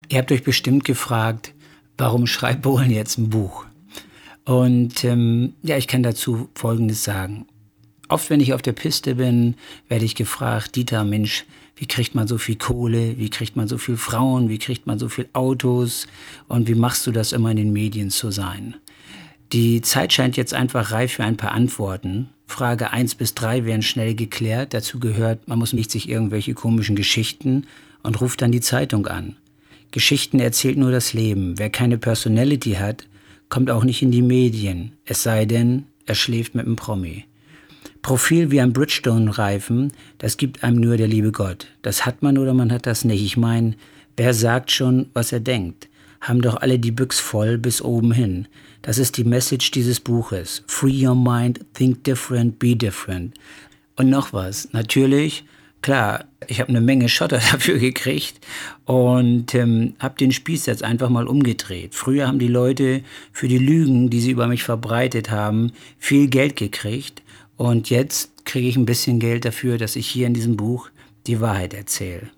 Ihr habt euch bestimmt gefragt, warum schreibt Bohlen jetzt ein Buch? Und ja, ich kann dazu Folgendes sagen. Oft, wenn ich auf der Piste bin, werde ich gefragt, Dieter, Mensch, wie kriegt man so viel Kohle, wie kriegt man so viel Frauen, wie kriegt man so viel Autos und wie machst du das immer in den Medien zu sein? Die Zeit scheint jetzt einfach reif für ein paar Antworten. Frage 1 bis 3 werden schnell geklärt. Dazu gehört, man muss nicht sich irgendwelche komischen Geschichten und ruft dann die Zeitung an. Geschichten erzählt nur das Leben. Wer keine Personality hat, kommt auch nicht in die Medien. Es sei denn, er schläft mit einem Promi. Profil wie ein Bridgestone-Reifen, das gibt einem nur der liebe Gott. Das hat man oder man hat das nicht. Ich meine, wer sagt schon, was er denkt? Haben doch alle die Büchs voll bis oben hin. Das ist die Message dieses Buches. Free your mind, think different, be different. Und noch was, natürlich, klar, ich habe eine Menge Schotter dafür gekriegt und habe den Spieß jetzt einfach mal umgedreht. Früher haben die Leute für die Lügen, die sie über mich verbreitet haben, viel Geld gekriegt. Und jetzt kriege ich ein bisschen Geld dafür, dass ich hier in diesem Buch die Wahrheit erzähle.